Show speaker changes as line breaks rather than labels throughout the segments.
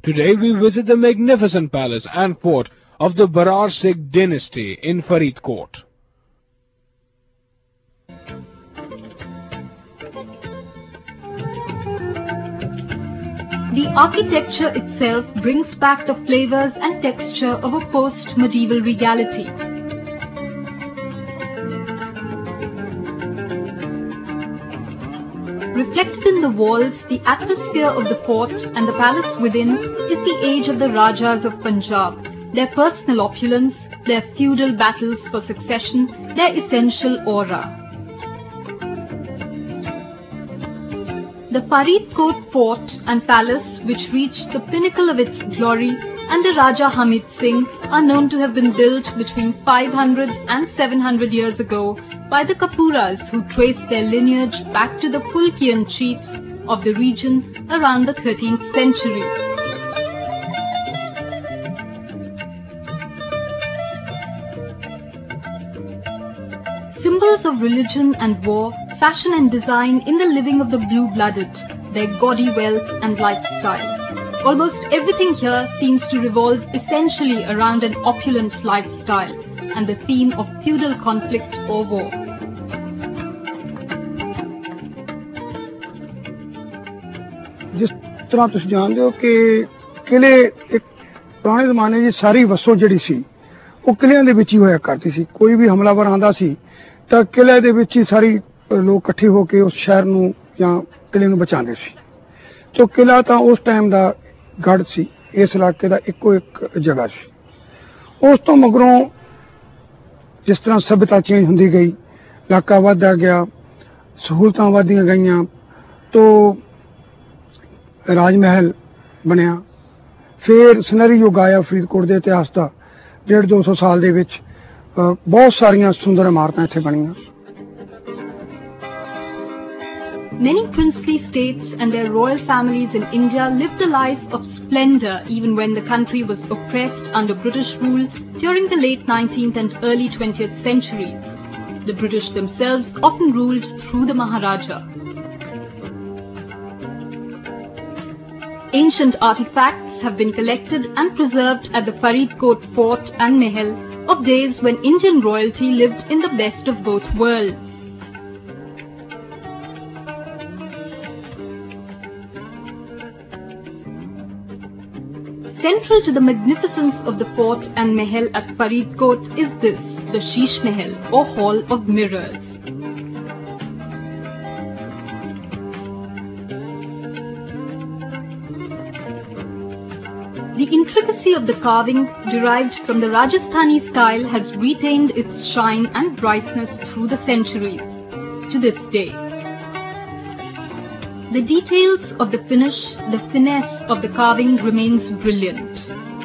Today we visit the magnificent palace and fort of the Barar Sikh dynasty in Faridkot.
The architecture itself brings back the flavors and texture of a post-medieval regality. Reflected in the walls, the atmosphere of the fort and the palace within is the age of the Rajas of Punjab, their personal opulence, their feudal battles for succession, their essential aura. The Faridkot fort and palace, which reached the pinnacle of its glory under Raja Hamid Singh, are known to have been built between 500 and 700 years ago by the Kapuras, who traced their lineage back to the Phulkian chiefs of the region around the 13th century. Symbols of religion and war, fashion and design in the living of the blue-blooded, their gaudy wealth and lifestyle. Almost everything here seems to revolve essentially around an opulent lifestyle and the theme of feudal conflict or war.
जिस तरह तुम जानते हो कि किले एक पुराने ज़माने की सारी वसो जिहड़ी सी वो किलियां दे विच ही होया करती सी। कोई भी हमलावर आंदा सी तां किले दे विच ही सारी लोग इकट्ठे होकर उस शहर नूं जां किले नूं बचांदे सी। तो किला तां उस टाइम दा गढ़ सी, इस इलाके दा इक्को एक जगह सी। उस तो मगरों जिस तरह सभ्यता चेंज हुंदी गई, इलाका वधदा गया, सहूलतां वधदियां गईयां, तो राजमहल बनया। फिर सुनहरी युग आया फरीदकोट के इतिहास का, 150-200 साल दे विच बहुत सारियां सुंदर इमारतां इत्थे बणीਆਂ।
Many princely states and their royal families in India lived a life of splendor even when the country was oppressed under British rule during the late 19th and early 20th centuries. The British themselves often ruled through the Maharaja. Ancient artifacts have been collected and preserved at the Faridkot fort and mahal of days when Indian royalty lived in the best of both worlds. Central to the magnificence of the fort and mahal at Faridkot is this, the Sheesh Mahal or Hall of Mirrors. The intricacy of the carving derived from the Rajasthani style has retained its shine and brightness through the centuries, to this day. The details of the finish, the finesse of the carving remains brilliant.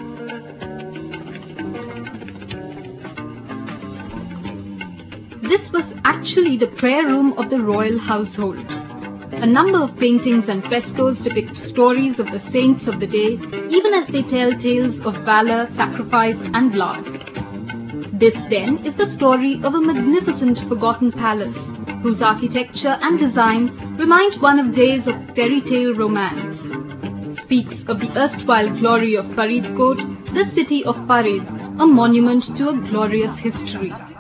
This was actually the prayer room of the royal household. A number of paintings and frescoes depict stories of the saints of the day, even as they tell tales of valor, sacrifice and love. This then is the story of a magnificent forgotten palace, whose architecture and design remind one of days of fairy tale romance. Speaks of the erstwhile glory of Faridkot, the city of Farid, a monument to a glorious history.